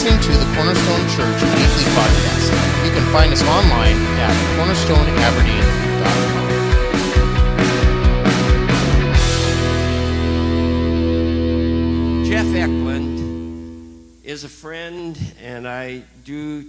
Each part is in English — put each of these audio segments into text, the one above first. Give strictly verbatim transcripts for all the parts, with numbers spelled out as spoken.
listening to the Cornerstone Church Weekly Podcast. You can find us online at cornerstone aberdeen dot com. Jeff Eklund is a friend, and I do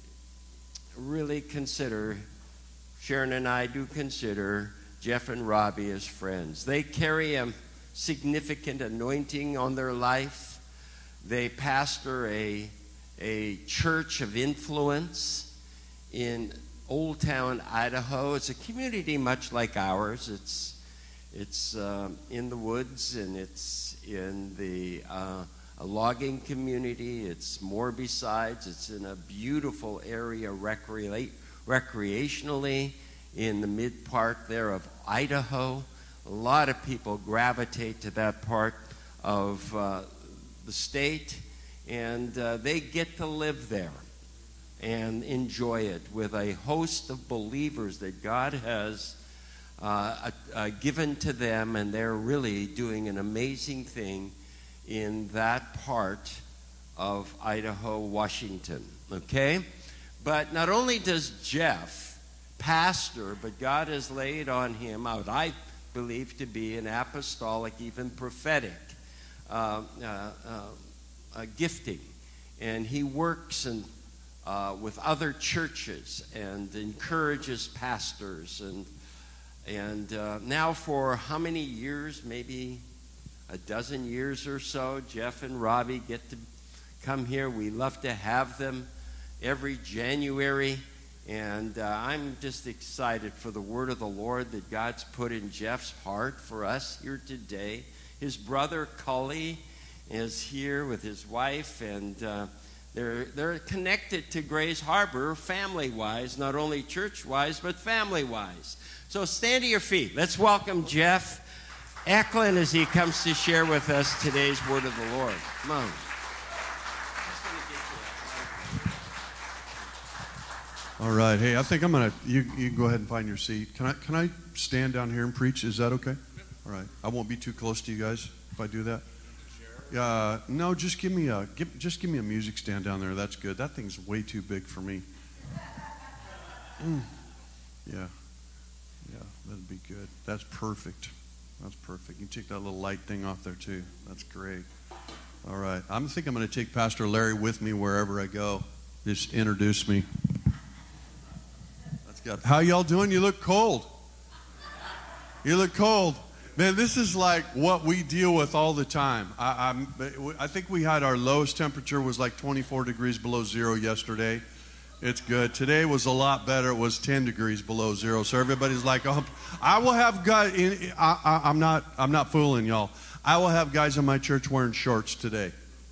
really consider, Sharon and I do consider Jeff and Robbie as friends. They carry a significant anointing on their life. They pastor a, a church of influence in Old Town, Idaho. It's a community much like ours. It's, it's um, in the woods, and it's in the uh, a logging community. It's more besides. It's in a beautiful area recre- recreationally in the mid part there of Idaho. A lot of people gravitate to that part of uh, the state, and uh, they get to live there and enjoy it with a host of believers that God has uh, uh, given to them, and they're really doing an amazing thing in that part of Idaho, Washington, okay? But not only does Jeff pastor, but God has laid on him what I believe to be an apostolic, even prophetic uh, uh, uh, uh, gifting. And he works in, uh, with other churches and encourages pastors. And, and uh, now for how many years, maybe a dozen years or so, Jeff and Robbie get to come here. We love to have them every January. And uh, I'm just excited for the word of the Lord that God's put in Jeff's heart for us here today. His brother, Cully, is here with his wife, and uh, they're, they're connected to Grays Harbor family-wise, not only church-wise, but family-wise. So stand to your feet. Let's welcome Jeff Eklund as he comes to share with us today's word of the Lord. Come on. All right. Hey, I think I'm gonna. You you go ahead and find your seat. Can I can I stand down here and preach? Is that okay? All right. I won't be too close to you guys if I do that. Yeah. Uh, no, just give me a give, just give me a music stand down there. That's good. That thing's way too big for me. Mm. Yeah. Yeah. That'd be good. That's perfect. That's perfect. You can take that little light thing off there too. That's great. All right. I think I'm going to take Pastor Larry with me wherever I go. Just introduce me. How y'all doing? You look cold. You look cold. Man, this is like what we deal with all the time. I, I'm, I think we had our lowest temperature was like twenty-four degrees below zero yesterday. It's good. Today was a lot better. It was ten degrees below zero. So everybody's like, oh, I will have guys. I, I, I'm not. I'm not fooling y'all. I will have guys in my church wearing shorts today.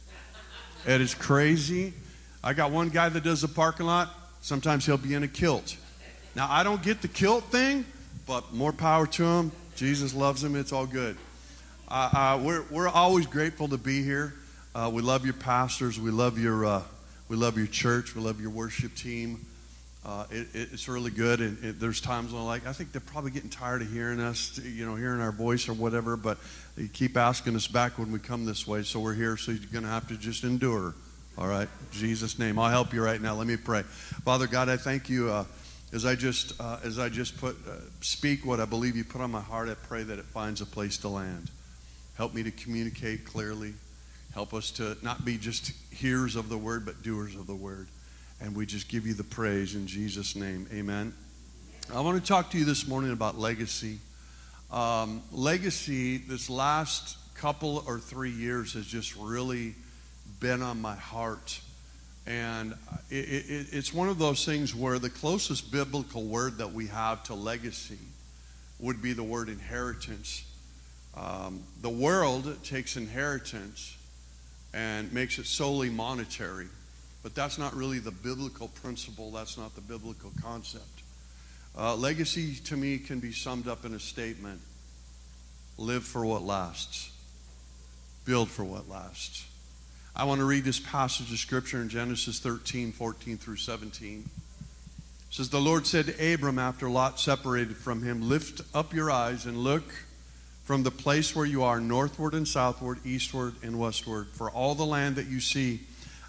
It is crazy. I got one guy that does the parking lot. Sometimes he'll be in a kilt. Now, I don't get the kilt thing, but more power to him. Jesus loves him. It's all good. Uh, uh, we're we're always grateful to be here. Uh, we love your pastors. We love your uh, we love your church. We love your worship team. Uh, it, it's really good. And it, there's times when I'm like, I think they're probably getting tired of hearing us, you know, hearing our voice or whatever. But they keep asking us back when we come this way. So we're here. So you're going to have to just endure. All right. In Jesus' name. I'll help you right now. Let me pray. Father God, I thank you. Uh, As I just uh, as I just put uh, speak what I believe you put on my heart, I pray that it finds a place to land. Help me to communicate clearly. Help us to not be just hearers of the word, but doers of the word. And we just give you the praise in Jesus' name. Amen. I want to talk to you this morning about legacy. Um, legacy, this last couple or three years has just really been on my heart. And it, it, it's one of those things where the closest biblical word that we have to legacy would be the word inheritance. Um, the world takes inheritance and makes it solely monetary, but that's not really the biblical principle. That's not the biblical concept. Uh, legacy to me can be summed up in a statement: live for what lasts, build for what lasts. I want to read this passage of Scripture in Genesis thirteen, fourteen through seventeen. It says, the Lord said to Abram after Lot separated from him, lift up your eyes and look from the place where you are northward and southward, eastward and westward. For all the land that you see,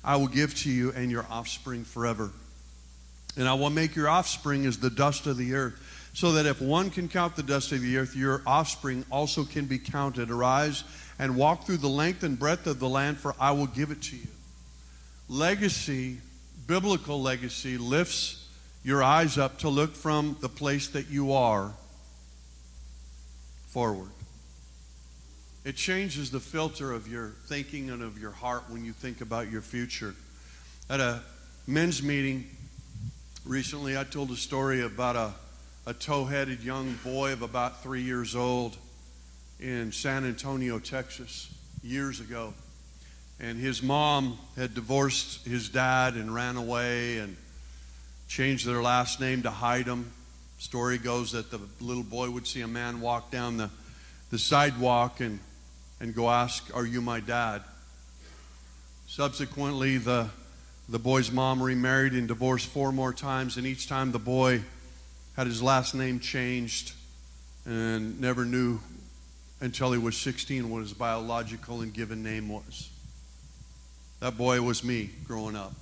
I will give to you and your offspring forever. And I will make your offspring as the dust of the earth, so that if one can count the dust of the earth, your offspring also can be counted. Arise and walk through the length and breadth of the land, for I will give it to you. Legacy, biblical legacy, lifts your eyes up to look from the place that you are forward. It changes the filter of your thinking and of your heart when you think about your future. At a men's meeting recently, I told a story about a, a tow-headed young boy of about three years old in San Antonio, Texas, years ago. And his mom had divorced his dad and ran away and changed their last name to hide him. Story goes that the little boy would see a man walk down the, the sidewalk and, and go ask, "Are you my dad?" Subsequently, the The boy's mom remarried and divorced four more times, and each time the boy had his last name changed and never knew until he was sixteen what his biological and given name was. That boy was me growing up.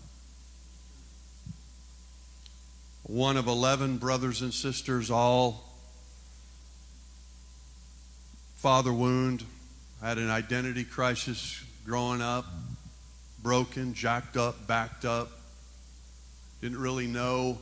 One of eleven brothers and sisters, all father wound, had an identity crisis growing up. Broken, jacked up, backed up. Didn't really know,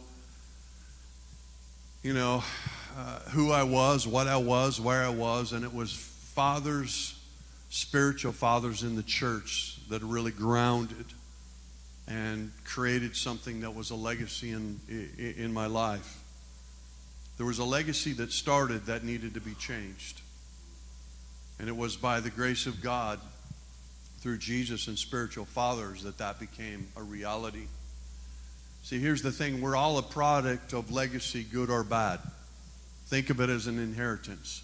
you know, uh, who I was, what I was, where I was. And it was fathers, spiritual fathers in the church that really grounded and created something that was a legacy in, in, in my life. There was a legacy that started that needed to be changed. And it was by the grace of God, through Jesus and spiritual fathers, that that became a reality. See, here's the thing. We're all a product of legacy, good or bad. Think of it as an inheritance.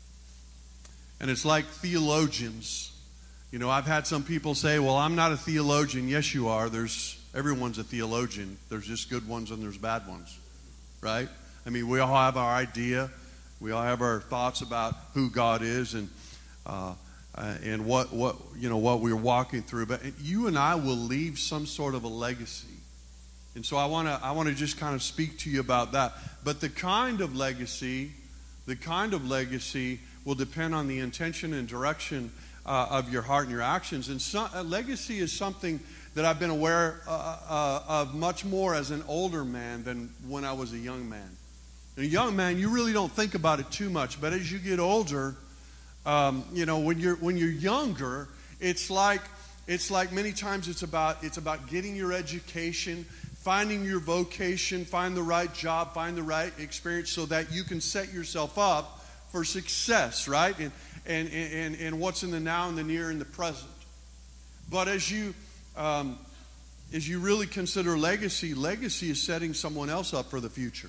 And it's like theologians. You know, I've had some people say, "Well, I'm not a theologian." Yes, you are. There's everyone's a theologian. There's just good ones and there's bad ones, right? I mean, we all have our idea. We all have our thoughts about who God is and uh Uh, and what, what you know what we're walking through, but you and I will leave some sort of a legacy, and so I want to I want to just kind of speak to you about that. But the kind of legacy, the kind of legacy will depend on the intention and direction uh, of your heart and your actions. And so, uh, legacy is something that I've been aware uh, uh, of much more as an older man than when I was a young man. And a young man, you really don't think about it too much, but as you get older, Um, you know, when you're when you're younger, it's like it's like many times it's about it's about getting your education, finding your vocation, find the right job, find the right experience, so that you can set yourself up for success, right? And and and and what's in the now and the near and the present. But as you um, as you really consider legacy, legacy is setting someone else up for the future.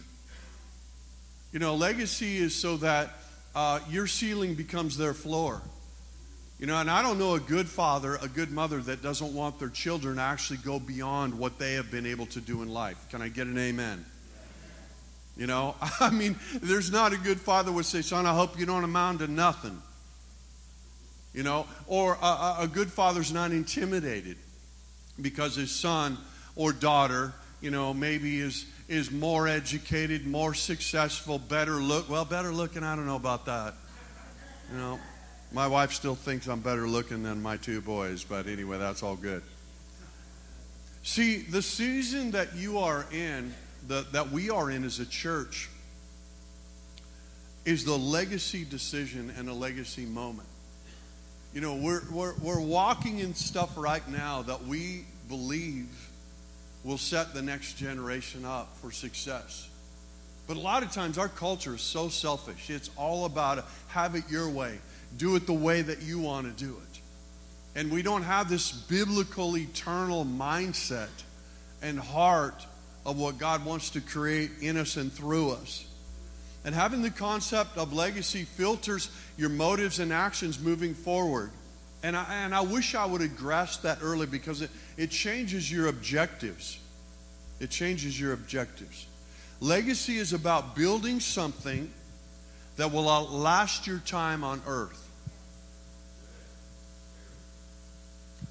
You know, legacy is so that Uh, your ceiling becomes their floor. You know, and I don't know a good father, a good mother that doesn't want their children to actually go beyond what they have been able to do in life. Can I get an amen? You know, I mean, there's not a good father would say, "Son, I hope you don't amount to nothing." You know, or a, a good father's not intimidated because his son or daughter, you know, maybe is is more educated, more successful, better look. Well, better looking, I don't know about that. You know, my wife still thinks I'm better looking than my two boys, but anyway, that's all good. See, the season that you are in, the, that we are in as a church, is the legacy decision and a legacy moment. You know, we're we're we're walking in stuff right now that we believe will set the next generation up for success. But a lot of times our culture is so selfish. It's all about have it your way. Do it the way that you want to do it. And we don't have this biblical, eternal mindset and heart of what God wants to create in us and through us. And having the concept of legacy filters your motives and actions moving forward. And I, and I wish I would have grasped that early, because it, it changes your objectives. It changes your objectives. Legacy is about building something that will outlast your time on earth.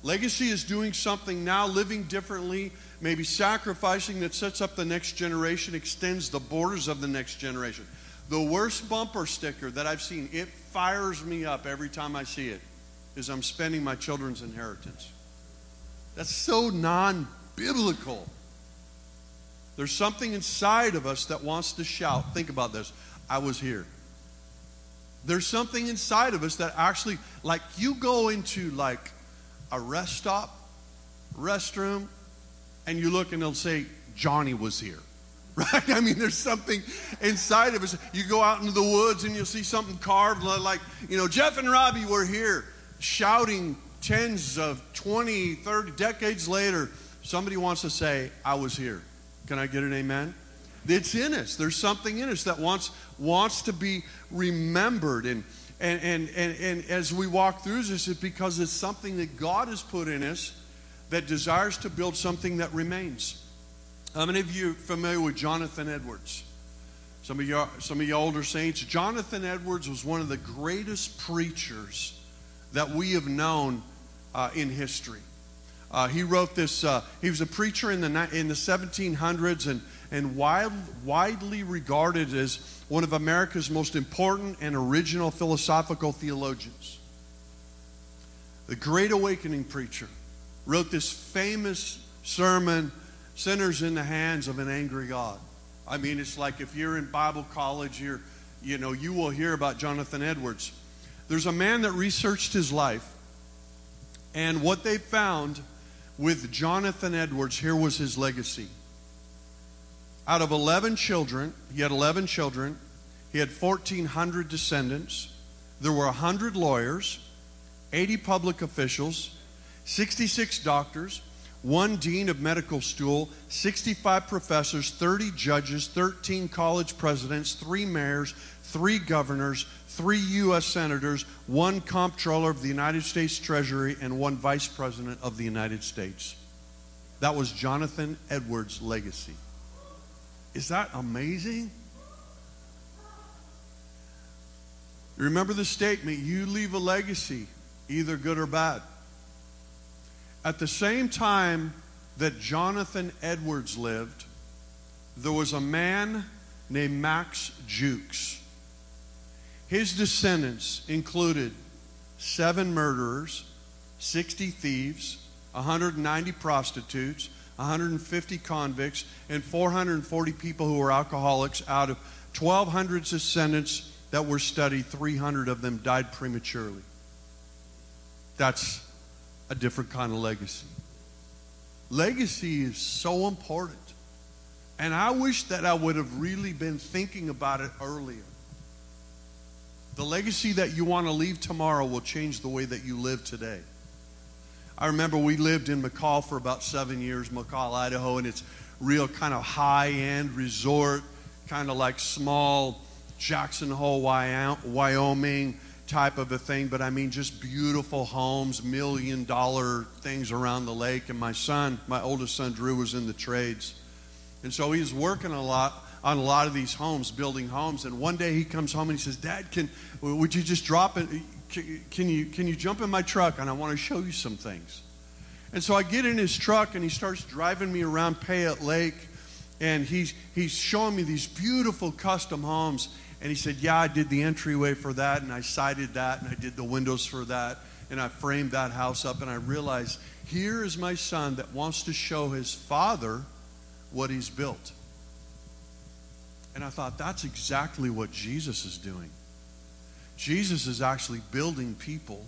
Legacy is doing something now, living differently, maybe sacrificing that sets up the next generation, extends the borders of the next generation. The worst bumper sticker that I've seen, it fires me up every time I see it, is I'm spending my children's inheritance. That's so non-biblical. There's something inside of us that wants to shout. Think about this. I was here. There's something inside of us that actually, like you go into like a rest stop, restroom, and you look and they'll say, Johnny was here. Right? I mean, there's something inside of us. You go out into the woods and you'll see something carved like, you know, Jeff and Robbie were here, shouting tens of twenty, thirty decades later. Somebody wants to say, I was here. Can I get an amen? It's in us. There's something in us that wants wants to be remembered. And and and and, and as we walk through this, it's because it's something that God has put in us that desires to build something that remains. How many of you are familiar with Jonathan Edwards? Some of you, some of you older saints. Jonathan Edwards was one of the greatest preachers that we have known uh, in history. Uh, he wrote this. Uh, he was a preacher in the in the seventeen hundreds and and wide, widely regarded as one of America's most important and original philosophical theologians. The Great Awakening preacher wrote this famous sermon, "Sinners in the Hands of an Angry God." I mean, it's like if you're in Bible college, you're, you know, you will hear about Jonathan Edwards. There's a man that researched his life, and what they found with Jonathan Edwards, here was his legacy. Out of eleven children, he had eleven children, he had fourteen hundred descendants, there were one hundred lawyers, eighty public officials, sixty-six doctors, one dean of medical school, sixty-five professors, thirty judges, thirteen college presidents, three mayors, three governors, three U S senators, one comptroller of the United States Treasury, and one vice president of the United States. That was Jonathan Edwards' legacy. Is that amazing? Remember the statement, you leave a legacy, either good or bad. At the same time that Jonathan Edwards lived, there was a man named Max Jukes. His descendants included seven murderers, sixty thieves, one hundred ninety prostitutes, one hundred fifty convicts, and four hundred forty people who were alcoholics. Out of twelve hundred descendants that were studied, three hundred of them died prematurely. That's a different kind of legacy. Legacy is so important. And I wish that I would have really been thinking about it earlier. The legacy that you want to leave tomorrow will change the way that you live today. I remember we lived in McCall for about seven years, McCall, Idaho, and it's real kind of high-end resort, kind of like small Jackson Hole, Wyoming type of a thing. But I mean, just beautiful homes, million-dollar things around the lake. And my son, my oldest son, Drew, was in the trades. And so he was working a lot on a lot of these homes, building homes. And one day he comes home and he says, Dad, can would you just drop it? Can you, can you jump in my truck? And I want to show you some things. And so I get in his truck and he starts driving me around Payette Lake. And he's, he's showing me these beautiful custom homes. And he said, yeah, I did the entryway for that. And I sided that. And I did the windows for that. And I framed that house up. And I realized, here is my son that wants to show his father what he's built. And I thought, that's exactly what Jesus is doing. Jesus is actually building people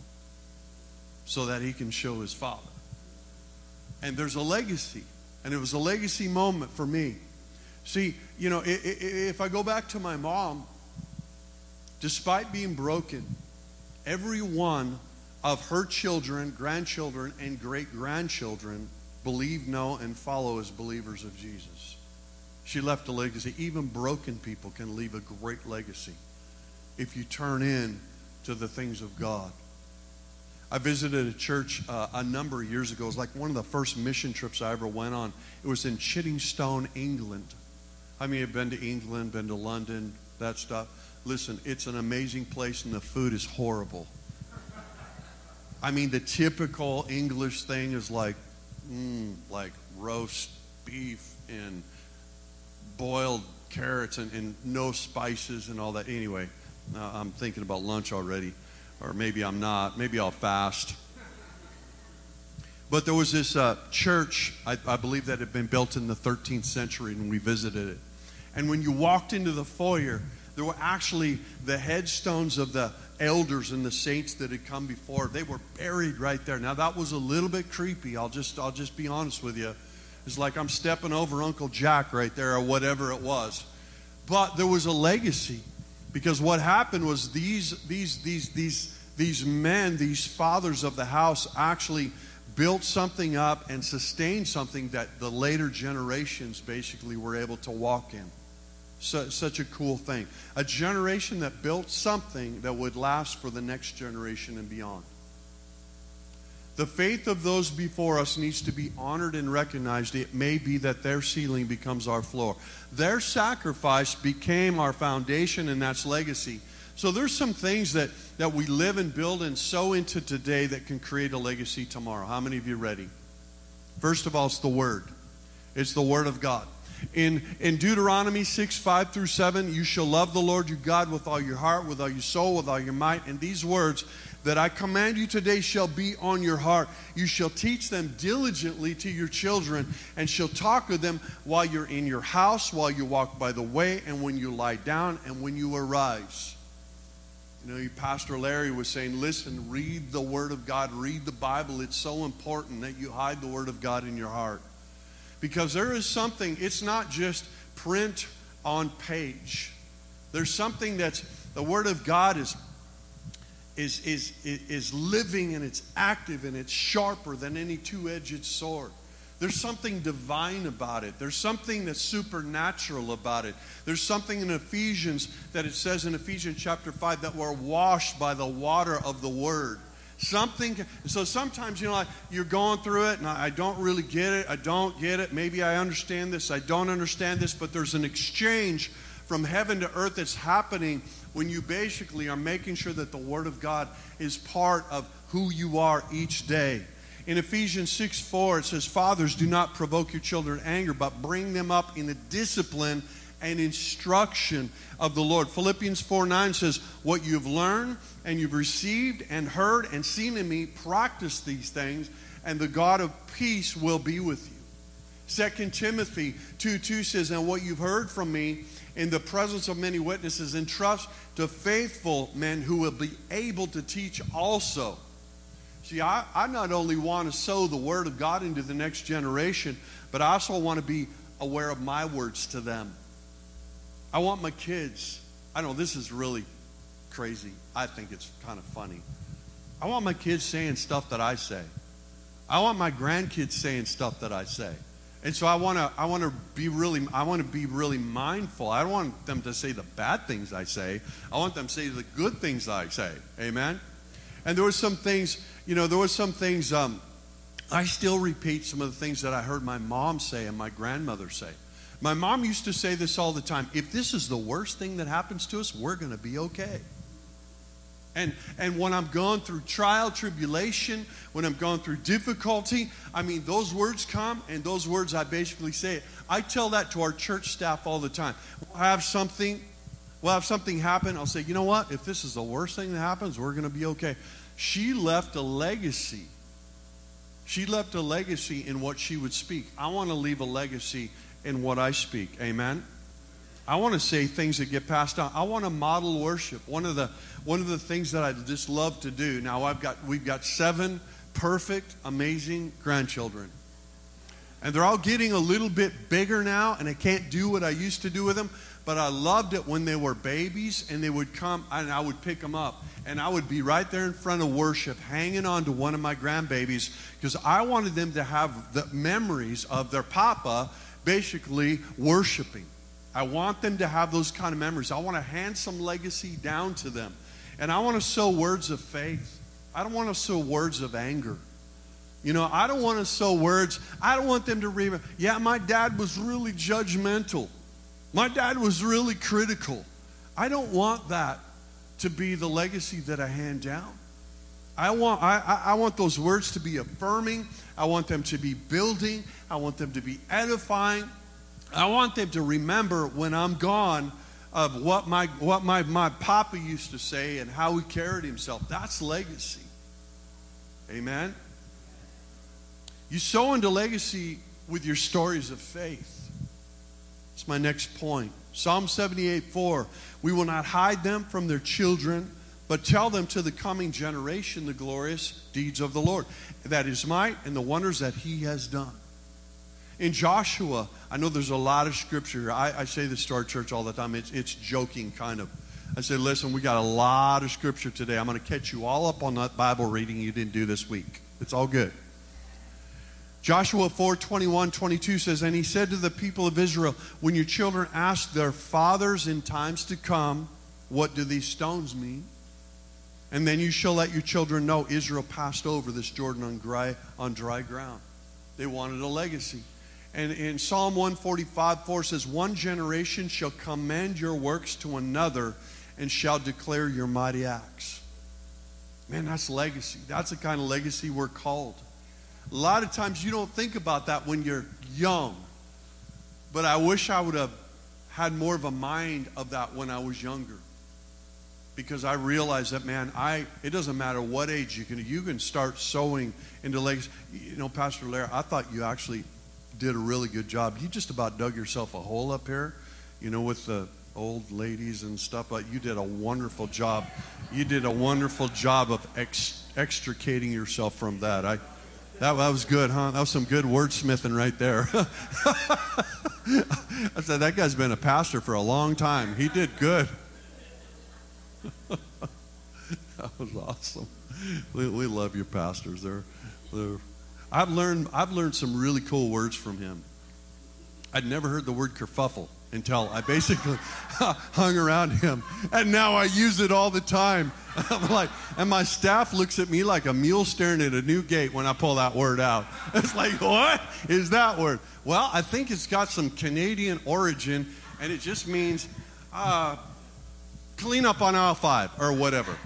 so that he can show his Father. And there's a legacy. And it was a legacy moment for me. See, you know, if I go back to my mom, despite being broken, every one of her children, grandchildren, and great-grandchildren believe, know, and follow as believers of Jesus. She left a legacy. Even broken people can leave a great legacy if you turn in to the things of God. I visited a church uh, a number of years ago. It was like one of the first mission trips I ever went on. It was in Chiddingstone, England. I mean, I've been to England, been to London, that stuff. Listen, it's an amazing place and the food is horrible. I mean, the typical English thing is like, mm, like roast beef and boiled carrots and, and no spices and all that. Anyway, uh, I'm thinking about lunch already. Or maybe I'm not. Maybe I'll fast. But there was this uh, church, I, I believe, that had been built in the thirteenth century, and we visited it. And when you walked into the foyer, there were actually the headstones of the elders and the saints that had come before. They were buried right there. Now, that was a little bit creepy. I'll just, I'll just be honest with you. It's like I'm stepping over Uncle Jack right there or whatever it was. But there was a legacy. Because what happened was these, these, these, these, these men, these fathers of the house actually built something up and sustained something that the later generations basically were able to walk in. So, such a cool thing. A generation that built something that would last for the next generation and beyond. The faith of those before us needs to be honored and recognized. It may be that their ceiling becomes our floor. Their sacrifice became our foundation, and that's legacy. So there's some things that, that we live and build and sow into today that can create a legacy tomorrow. How many of you are ready? First of all, it's the Word. It's the Word of God. In, in Deuteronomy six, five through seven, you shall love the Lord your God with all your heart, with all your soul, with all your might. And these words that I command you today shall be on your heart. You shall teach them diligently to your children, and shall talk of them while you're in your house, while you walk by the way, and when you lie down, and when you arise. You know, Pastor Larry was saying, listen, read the Word of God, read the Bible. It's so important that you hide the Word of God in your heart. Because there is something, it's not just print on page. There's something that's, the Word of God is, is, is, is living, and it's active, and it's sharper than any two-edged sword. There's something divine about it. There's something that's supernatural about it. There's something in Ephesians that it says in Ephesians chapter five that we're washed by the water of the Word. Something, so sometimes, you know, like you're going through it and I don't really get it. I don't get it. Maybe I understand this. I don't understand this. But there's an exchange from heaven to earth that's happening when you basically are making sure that the Word of God is part of who you are each day. In Ephesians six four, it says, fathers, do not provoke your children to anger, but bring them up in the discipline and instruction of the Lord. Philippians four nine says, what you've learned and you've received and heard and seen in me, practice these things, and the God of peace will be with you. Second Timothy two two says, and what you've heard from me in the presence of many witnesses, entrust to faithful men who will be able to teach also. See, I, I not only want to sow the Word of God into the next generation, but I also want to be aware of my words to them. I want my kids, I know this is really crazy. I think it's kind of funny. I want my kids saying stuff that I say. I want my grandkids saying stuff that I say. And so I want to I want to be really I want to be really mindful. I don't want them to say the bad things I say. I want them to say the good things I say. Amen. And there were some things, you know, there were some things um, I still repeat some of the things that I heard my mom say and my grandmother say. My mom used to say this all the time. If this is the worst thing that happens to us, we're going to be okay. And and when I'm going through trial, tribulation, when I'm going through difficulty, I mean, those words come, and those words I basically say it. I tell that to our church staff all the time. We'll have something, we'll have something happen. I'll say, you know what? If this is the worst thing that happens, we're going to be okay. She left a legacy. She left a legacy in what she would speak. I want to leave a legacy in what I speak. Amen. I want to say things that get passed on. I want to model worship. One of the one of the things that I just love to do. Now I've got we've got seven perfect, amazing grandchildren. And they're all getting a little bit bigger now, and I can't do what I used to do with them. But I loved it when they were babies and they would come and I would pick them up. And I would be right there in front of worship, hanging on to one of my grandbabies, because I wanted them to have the memories of their papa basically worshiping. I want them to have those kind of memories. I want to hand some legacy down to them. And I want to sow words of faith. I don't want to sow words of anger. You know, I don't want to sow words. I don't want them to read, yeah, my dad was really judgmental. My dad was really critical. I don't want that to be the legacy that I hand down. I want, I, I want those words to be affirming. I want them to be building. I want them to be edifying. I want them to remember when I'm gone of what my what my, my papa used to say and how he carried himself. That's legacy. Amen? You sow into legacy with your stories of faith. That's my next point. Psalm seventy-eight four. We will not hide them from their children, but tell them to the coming generation the glorious deeds of the Lord, that His might and the wonders that He has done. In Joshua, I know there's a lot of scripture. I, I say this to our church all the time. It's, it's joking, kind of. I say, listen, we got a lot of scripture today. I'm going to catch you all up on that Bible reading you didn't do this week. It's all good. Joshua four twenty-one, twenty-two says, and he said to the people of Israel, when your children ask their fathers in times to come, what do these stones mean? And then you shall let your children know Israel passed over this Jordan on dry, on dry ground. They wanted a legacy. And in Psalm one forty-five, four says, one generation shall commend your works to another and shall declare your mighty acts. Man, that's legacy. That's the kind of legacy we're called. A lot of times you don't think about that when you're young. But I wish I would have had more of a mind of that when I was younger. Because I realized that, man, I it doesn't matter what age you can you can start sowing into legacy. You know, Pastor Larry, I thought you actually did a really good job. You just about dug yourself a hole up here, you know, with the old ladies and stuff. But you did a wonderful job. You did a wonderful job of ex- extricating yourself from that. I that, that was good, huh? That was some good wordsmithing right there. I said, that guy's been a pastor for a long time. He did good. That was awesome. We, we love your pastors. They're, they're, I've learned I've learned some really cool words from him. I'd never heard the word kerfuffle until I basically hung around him, and now I use it all the time. I'm like, and my staff looks at me like a mule staring at a new gate when I pull that word out. It's like, what is that word? Well, I think it's got some Canadian origin, and it just means uh, clean up on aisle five or whatever.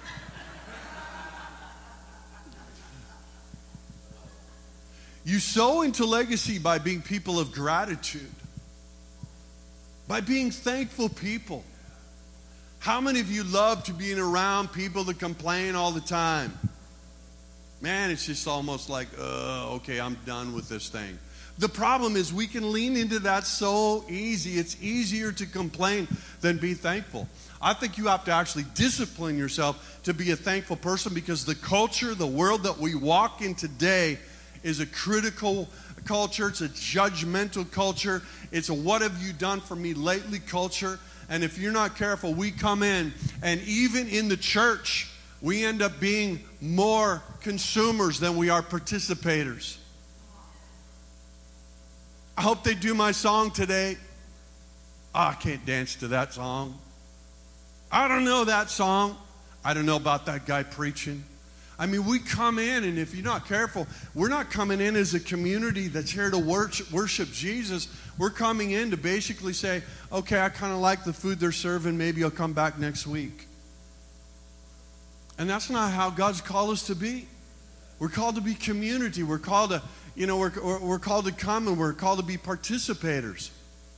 You sow into legacy by being people of gratitude, by being thankful people. How many of you love to be around people that complain all the time? Man, it's just almost like, uh, okay, I'm done with this thing. The problem is we can lean into that so easy. It's easier to complain than be thankful. I think you have to actually discipline yourself to be a thankful person, because the culture, the world that we walk in today is a critical culture. It's a judgmental culture. It's a what have you done for me lately culture. And if you're not careful, we come in, and even in the church, we end up being more consumers than we are participators. I hope they do my song today. Oh, I can't dance to that song. I don't know that song. I don't know about that guy preaching. I mean, we come in, and if you're not careful, we're not coming in as a community that's here to worship, worship Jesus. We're coming in to basically say, okay, I kind of like the food they're serving. Maybe I'll come back next week. And that's not how God's called us to be. We're called to be community. We're called to, you know, we're, we're called to come, and we're called to be participators.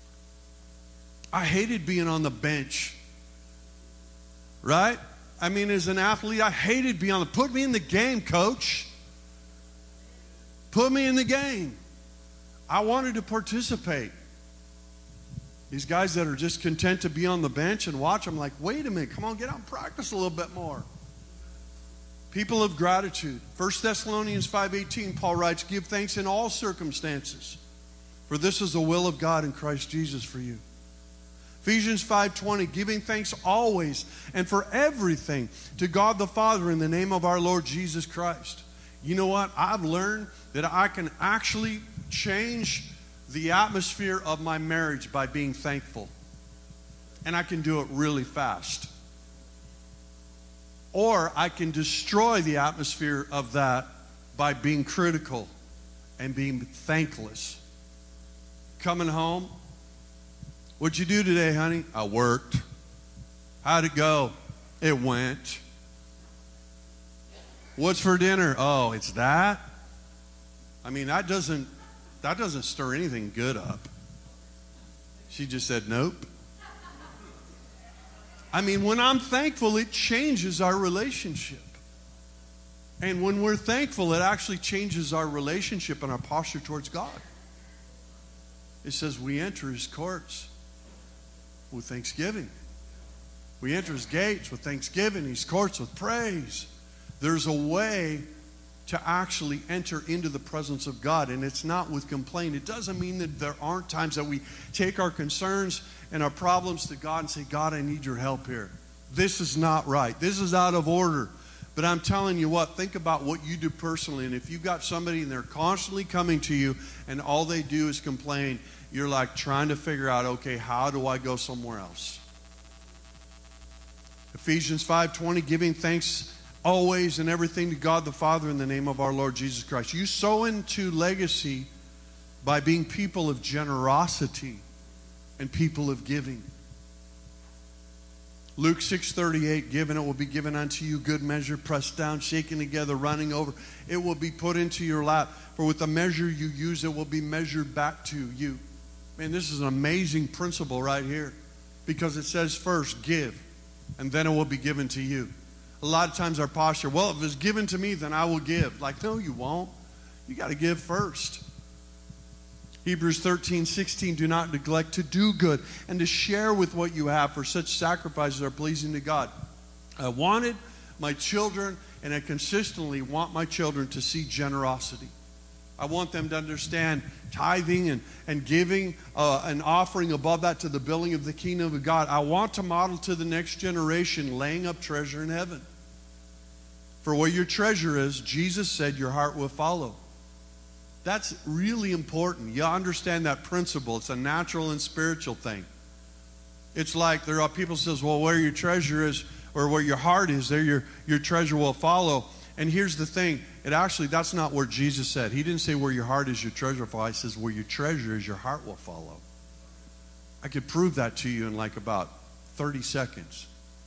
I hated being on the bench. Right? I mean, as an athlete, I hated being on the, put me in the game, coach. Put me in the game. I wanted to participate. These guys that are just content to be on the bench and watch, I'm like, wait a minute, come on, get out and practice a little bit more. People of gratitude. First Thessalonians five eighteen, Paul writes, give thanks in all circumstances, for this is the will of God in Christ Jesus for you. Ephesians five twenty, giving thanks always and for everything to God the Father in the name of our Lord Jesus Christ. You know what? I've learned that I can actually change the atmosphere of my marriage by being thankful. And I can do it really fast. Or I can destroy the atmosphere of that by being critical and being thankless. Coming home, what'd you do today, honey? I worked. How'd it go? It went. What's for dinner? Oh, it's that? I mean, that doesn't, that doesn't stir anything good up. She just said, nope. I mean, when I'm thankful, it changes our relationship. And when we're thankful, it actually changes our relationship and our posture towards God. It says we enter His courts with thanksgiving. We enter His gates with thanksgiving, His courts with praise. There's a way to actually enter into the presence of God, and it's not with complaint. It doesn't mean that there aren't times that we take our concerns and our problems to God and say, God, I need your help here. This is not right. This is out of order. But I'm telling you what, think about what you do personally. And if you've got somebody and they're constantly coming to you and all they do is complain, you're like trying to figure out, okay, how do I go somewhere else? Ephesians five twenty, giving thanks always and everything to God the Father in the name of our Lord Jesus Christ. You sow into legacy by being people of generosity and people of giving. Luke six thirty-eight, given it will be given unto you, good measure, pressed down, shaken together, running over. It will be put into your lap. For with the measure you use, it will be measured back to you. Man, this is an amazing principle right here. Because it says first, give, and then it will be given to you. A lot of times our posture, well, if it's given to me, then I will give. Like, no, you won't. You got to give first. Hebrews thirteen sixteen, do not neglect to do good and to share with what you have, for such sacrifices are pleasing to God. I wanted my children, and I consistently want my children to see generosity. I want them to understand tithing and, and giving uh, an offering above that to the building of the kingdom of God. I want to model to the next generation laying up treasure in heaven. For where your treasure is, Jesus said, your heart will follow. That's really important. You understand that principle. It's a natural and spiritual thing. It's like there are people who says, well, where your treasure is or where your heart is, there your, your treasure will follow. And here's the thing. It actually, that's not where Jesus said. He didn't say where your heart is, your treasure will follow. He says where your treasure is, your heart will follow. I could prove that to you in like about thirty seconds.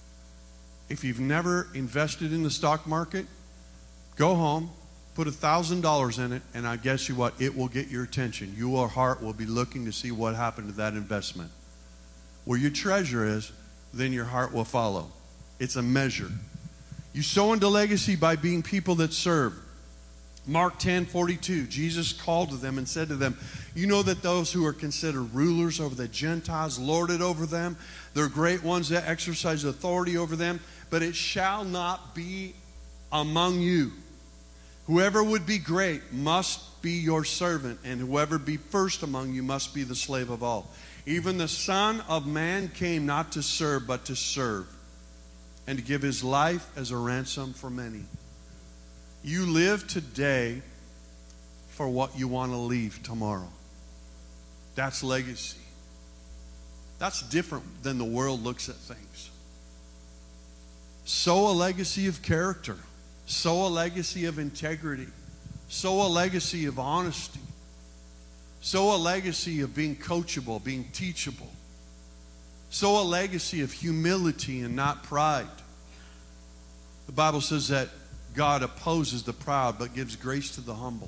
If you've never invested in the stock market, go home. Put one thousand dollars in it, and I guess you what? It will get your attention. Your heart will be looking to see what happened to that investment. Where your treasure is, then your heart will follow. It's a measure. You sow into legacy by being people that serve. Mark ten forty-two, Jesus called to them and said to them, you know that those who are considered rulers over the Gentiles lord it over them. They're great ones that exercise authority over them. But it shall not be among you. Whoever would be great must be your servant, and whoever be first among you must be the slave of all. Even the Son of Man came not to serve, but to serve, and to give his life as a ransom for many. You live today for what you want to leave tomorrow. That's legacy. That's different than the world looks at things. Sow a legacy of character. Sow a legacy of integrity. Sow a legacy of honesty. Sow a legacy of being coachable, being teachable. Sow a legacy of humility and not pride. The Bible says that God opposes the proud but gives grace to the humble.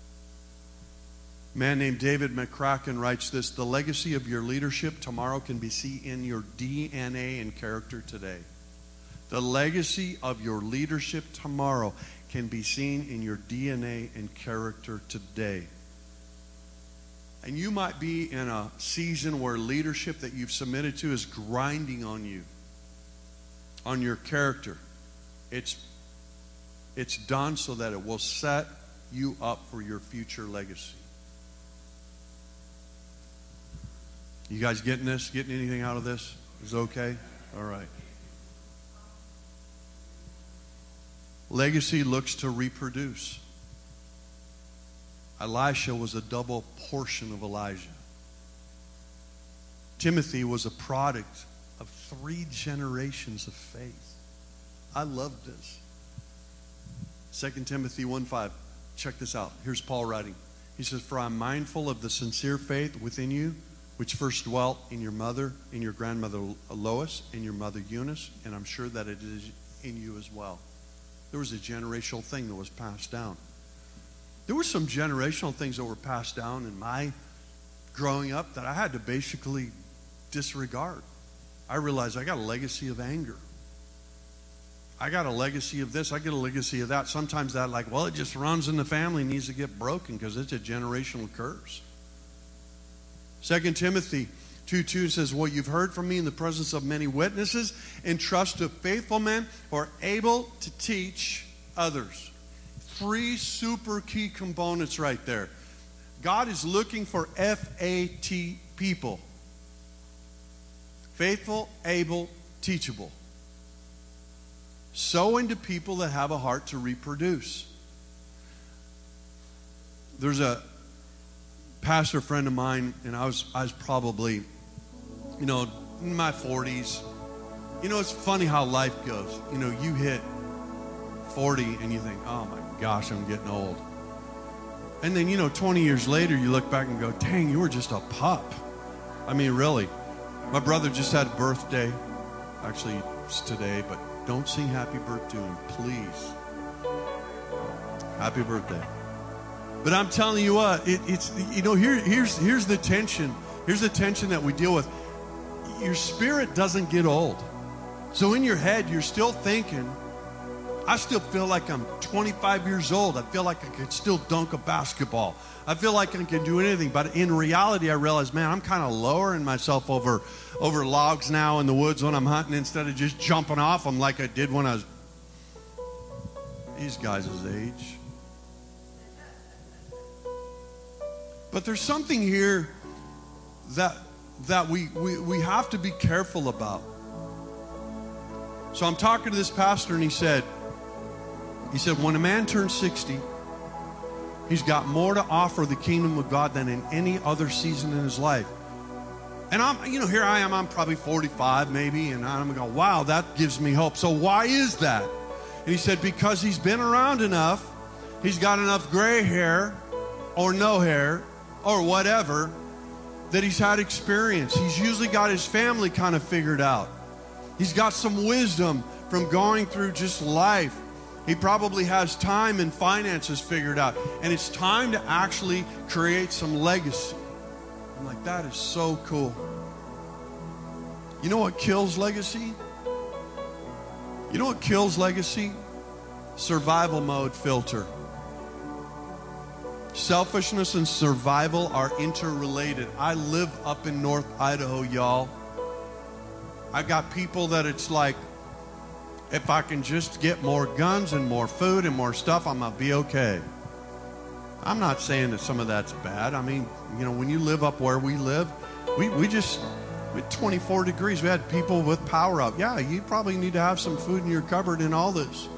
A man named David McCracken writes this, the legacy of your leadership tomorrow can be seen in your D N A and character today. The legacy of your leadership tomorrow can be seen in your D N A and character today. And you might be in a season where leadership that you've submitted to is grinding on you, on your character. It's, it's done so that it will set you up for your future legacy. You guys getting this? Getting anything out of this? Is it okay? All right. Legacy looks to reproduce. Elisha was a double portion of Elijah. Timothy was a product of three generations of faith. I love this. Second Timothy one five. Check this out. Here's Paul writing. He says, for I'm mindful of the sincere faith within you, which first dwelt in your mother, in your grandmother Lois, and your mother Eunice, and I'm sure that it is in you as well. There was a generational thing that was passed down. There were some generational things that were passed down in my growing up that I had to basically disregard. I realized I got a legacy of anger. I got a legacy of this. I get a legacy of that. Sometimes that, like, well, it just runs in the family, needs to get broken because it's a generational curse. Second Timothy two two says, what you've heard from me in the presence of many witnesses, entrust to faithful men who are able to teach others. Three super key components right there. God is looking for F A T people. Faithful, able, teachable. Sow into people that have a heart to reproduce. There's a pastor friend of mine, and I was I was probably, you know, in my forties. You know, it's funny how life goes. You know, you hit forty and you think, oh my gosh, I'm getting old. And then, you know, twenty years later, you look back and go, dang, you were just a pup. I mean, really. My brother just had a birthday. Actually, it's today, but don't sing happy birthday to him, please. Happy birthday. But I'm telling you what, it, it's, you know, here, here's, here's the tension. Here's the tension that we deal with. Your spirit doesn't get old. So in your head, you're still thinking, I still feel like I'm twenty-five years old. I feel like I could still dunk a basketball. I feel like I can do anything. But in reality, I realize, man, I'm kind of lowering myself over, over logs now in the woods when I'm hunting instead of just jumping off them like I did when I was these guys' age. But there's something here that, that we, we, we have to be careful about. So I'm talking to this pastor, and he said, He said, when a man turns sixty, he's got more to offer the kingdom of God than in any other season in his life. And I'm, you know, here I am, I'm probably forty-five maybe, and I'm going, wow, that gives me hope. So why is that? And he said, because he's been around enough, he's got enough gray hair or no hair or whatever, that he's had experience. He's usually got his family kind of figured out. He's got some wisdom from going through just life. He probably has time and finances figured out. And it's time to actually create some legacy. I'm like, that is so cool. You know what kills legacy? You know what kills legacy? Survival mode filter. Selfishness and survival are interrelated. I live up in North Idaho, y'all. I got people that it's like, if I can just get more guns and more food and more stuff, I'm going to be okay. I'm not saying that some of that's bad. I mean, you know, when you live up where we live, we, we just, with twenty-four degrees, we had people with power out. Yeah, you probably need to have some food in your cupboard and all this.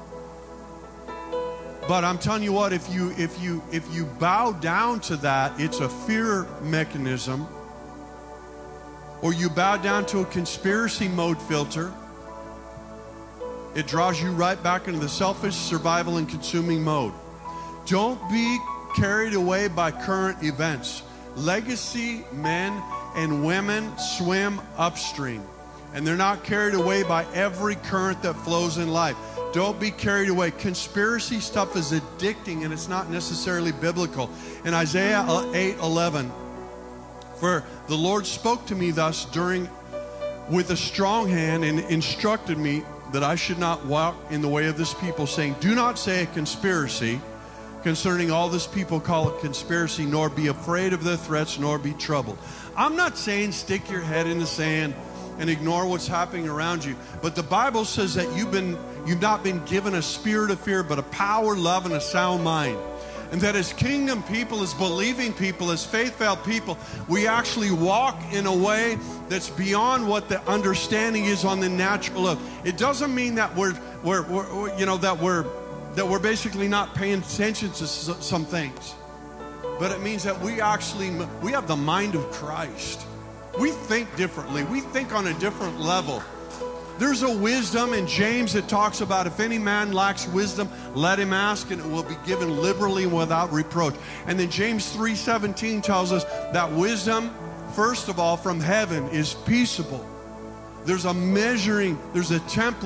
But I'm telling you what, if you, if you, if you bow down to that, it's a fear mechanism. Or you bow down to a conspiracy mode filter. It draws you right back into the selfish, survival, and consuming mode. Don't be carried away by current events. Legacy men and women swim upstream, and they're not carried away by every current that flows in life. Don't be carried away. Conspiracy stuff is addicting, and it's not necessarily biblical. In Isaiah eight eleven, for the Lord spoke to me thus during with a strong hand and instructed me that I should not walk in the way of this people, saying, do not say a conspiracy concerning all this people call it conspiracy, nor be afraid of their threats, nor be troubled. I'm not saying stick your head in the sand and ignore what's happening around you. But the Bible says that you've been you've not been given a spirit of fear, but a power, love, and a sound mind. And that as kingdom people, as believing people, as faith-filled people, we actually walk in a way that's beyond what the understanding is on the natural level. It doesn't mean that we're, we're, we're you know, that we're, that we're basically not paying attention to some things. But it means that we actually, we have the mind of Christ. We think differently. We think on a different level. There's a wisdom in James that talks about if any man lacks wisdom, let him ask, and it will be given liberally and without reproach. And then James three seventeen tells us that wisdom, first of all, from heaven is peaceable. There's a measuring, there's a template.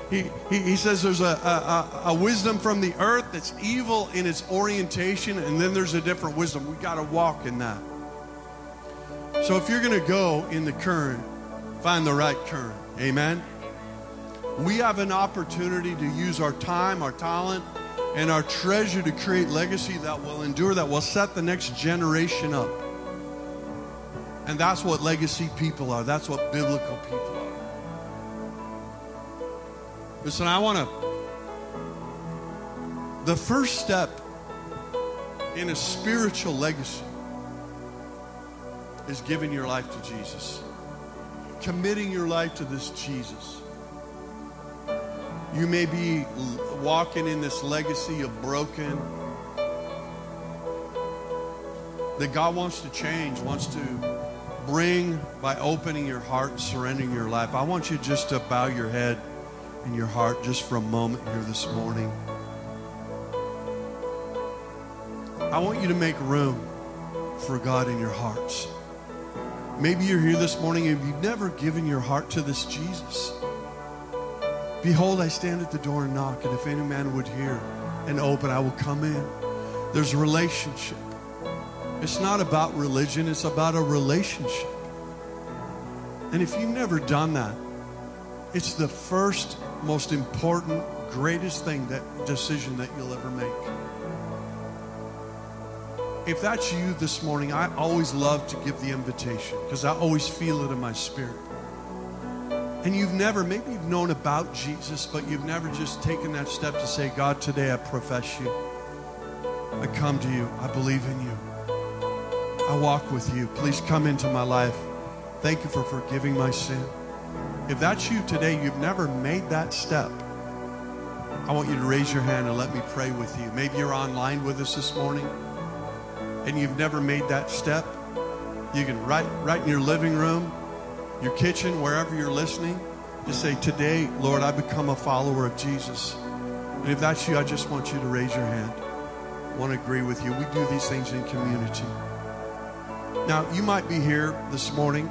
He, he, he says there's a, a, a wisdom from the earth that's evil in its orientation, and then there's a different wisdom. We got to walk in that. So if you're going to go in the current, find the right current. Amen? We have an opportunity to use our time, our talent, and our treasure to create legacy that will endure, that will set the next generation up. And that's what legacy people are. That's what biblical people are. Listen, I want to... The first step in a spiritual legacy is giving your life to Jesus. Committing your life to this Jesus. You may be walking in this legacy of broken, that God wants to change, wants to bring by opening your heart and surrendering your life. I want you just to bow your head and your heart just for a moment here this morning. I want you to make room for God in your hearts. Maybe you're here this morning and you've never given your heart to this Jesus. Behold, I stand at the door and knock, and if any man would hear and open, I will come in. There's a relationship. It's not about religion, it's about a relationship. And if you've never done that, it's the first, most important, greatest thing, that decision that you'll ever make. If that's you this morning, I always love to give the invitation because I always feel it in my spirit. And you've never, maybe you've known about Jesus, but you've never just taken that step to say, God, today I profess you. I come to you. I believe in you. I walk with you. Please come into my life. Thank you for forgiving my sin. If that's you today, you've never made that step, I want you to raise your hand and let me pray with you. Maybe you're online with us this morning and you've never made that step. You can, right, right in your living room, your kitchen, wherever you're listening, just say, today, Lord, I become a follower of Jesus. And if that's you, I just want you to raise your hand. I want to agree with you. We do these things in community. Now, you might be here this morning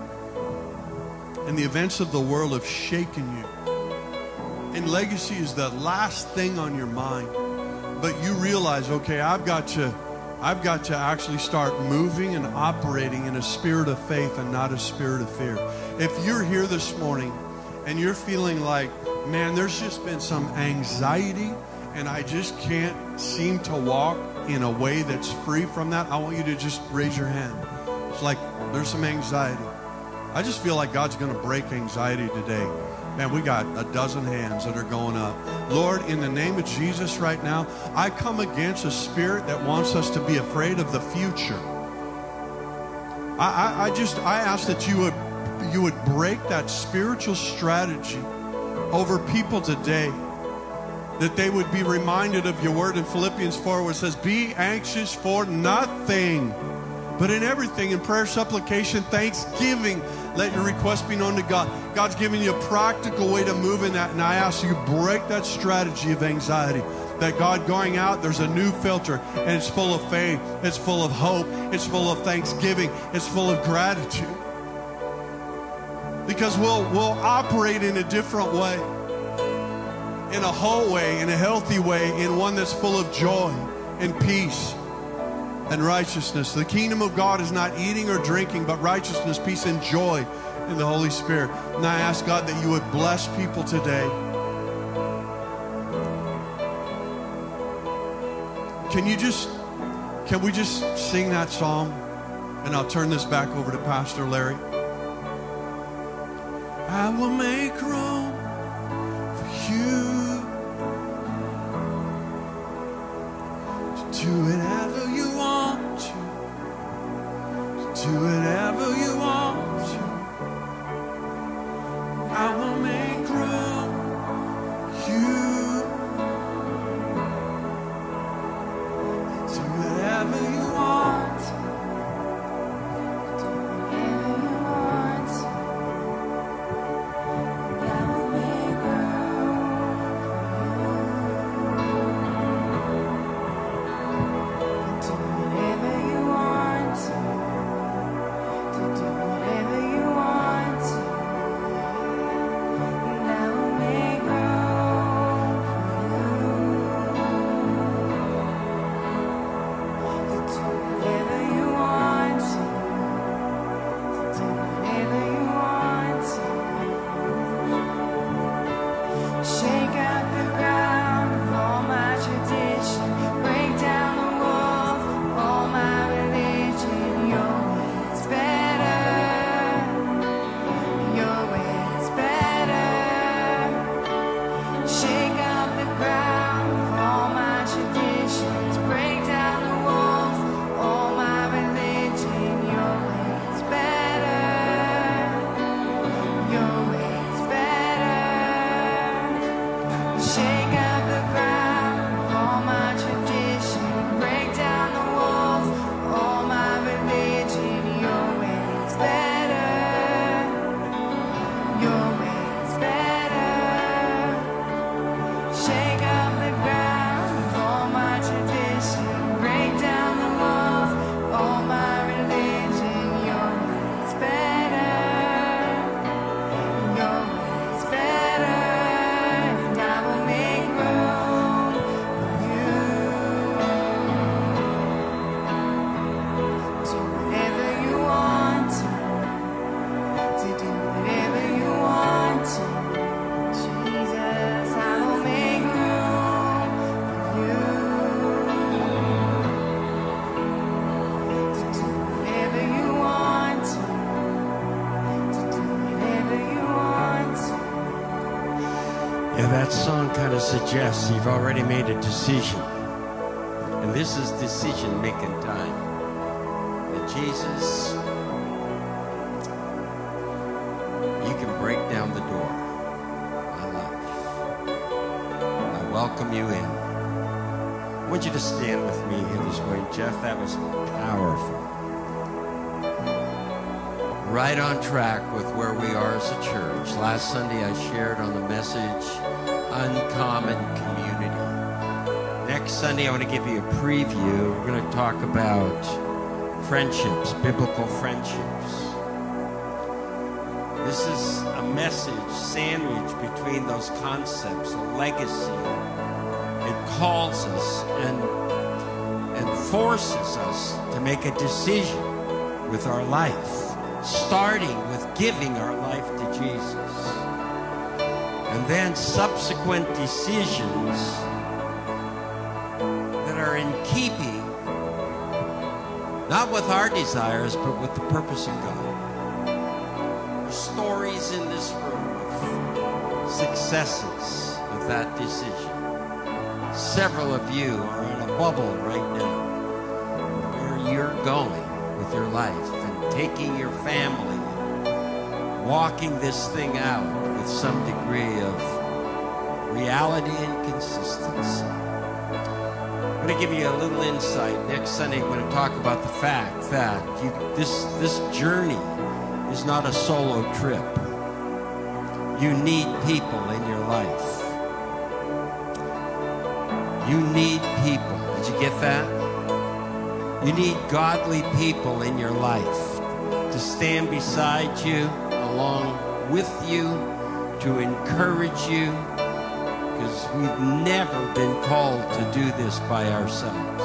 and the events of the world have shaken you. And legacy is the last thing on your mind. But you realize, okay, I've got to, I've got to actually start moving and operating in a spirit of faith and not a spirit of fear. If you're here this morning and you're feeling like, man, there's just been some anxiety and I just can't seem to walk in a way that's free from that, I want you to just raise your hand. It's like there's some anxiety. I just feel like God's going to break anxiety today. Man, we got a dozen hands that are going up. Lord, in the name of Jesus right now, I come against a spirit that wants us to be afraid of the future. I, I, I just, I ask that you would, you would break that spiritual strategy over people today, that they would be reminded of your word in Philippians four where it says, be anxious for nothing, but in everything, in prayer, supplication, thanksgiving, let your request be known to God. God's giving you a practical way to move in that, and I ask you, break that strategy of anxiety. That God going out, there's a new filter, and it's full of faith, it's full of hope, it's full of thanksgiving, it's full of gratitude. Because we'll, we'll operate in a different way, in a whole way, in a healthy way, in one that's full of joy and peace and righteousness. The kingdom of God is not eating or drinking, but righteousness, peace, and joy in the Holy Spirit. And I ask God that you would bless people today. Can you just, can we just sing that song? And I'll turn this back over to Pastor Larry. I will make room for you to do whatever you want to, to do whatever you want to. I will make room for you, do whatever you want, do whatever you want. I will make room. And that song kind of suggests you've already made a decision. And this is decision-making time. And Jesus, you can break down the door of my life. I welcome you in. I want you to stand with me here this morning. Jeff, that was powerful. Right on track with where we are as a church. Last Sunday I shared on the message, Uncommon Community. Next Sunday I want to give you a preview. We're going to talk about friendships, biblical friendships. This is a message sandwiched between those concepts, a legacy. It calls us and, and forces us to make a decision with our life, starting with giving our life to Jesus. And then subsequent decisions that are in keeping, not with our desires, but with the purpose of God. There's stories in this room of successes with that decision. Several of you are in a bubble right now where you're going with your life and taking your family, walking this thing out with some degree of reality and consistency. I'm going to give you a little insight. Next Sunday, I'm going to talk about the fact that you, this, this journey is not a solo trip. You need people in your life. You need people. Did you get that? You need godly people in your life to stand beside you, along with you, to encourage you, because we've never been called to do this by ourselves.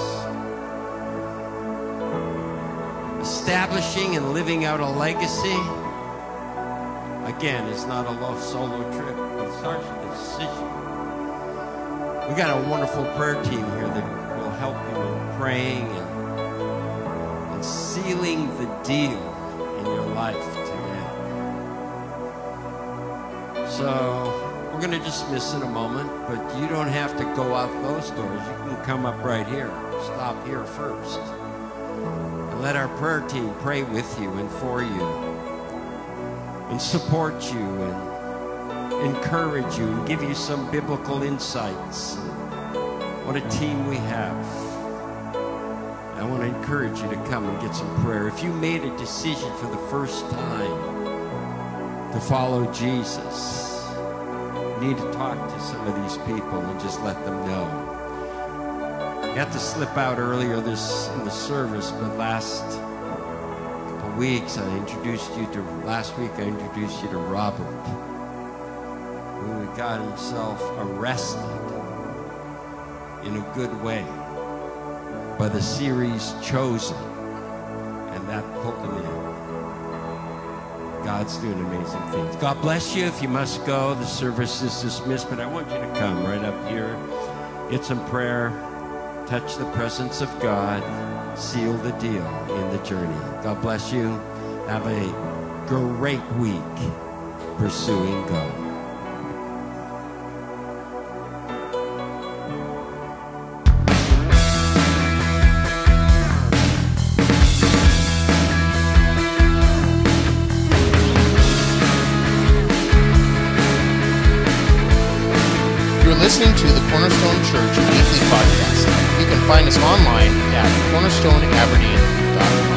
Establishing and living out a legacy, again, is not a solo trip. It starts with a decision. We got a wonderful prayer team here that will help you in praying and, and sealing the deal in your life today. So we're going to dismiss in a moment, but you don't have to go out those doors. You can come up right here. Stop here first. And let our prayer team pray with you and for you and support you and encourage you and give you some biblical insights. What a team we have. I want to encourage you to come and get some prayer. If you made a decision for the first time to follow Jesus, you need to talk to some of these people and just let them know. You had to slip out earlier this in the service, but last couple of weeks I introduced you to, last week I introduced you to Robert, who got himself arrested in a good way by the series Chosen, and that pulled him in. God's doing amazing things. God bless you. If you must go, the service is dismissed, but I want you to come right up here, get some prayer, touch the presence of God, seal the deal in the journey. God bless you. Have a great week pursuing God. Listening to the Cornerstone Church Weekly Podcast. You can find us online at cornerstone aberdeen dot com.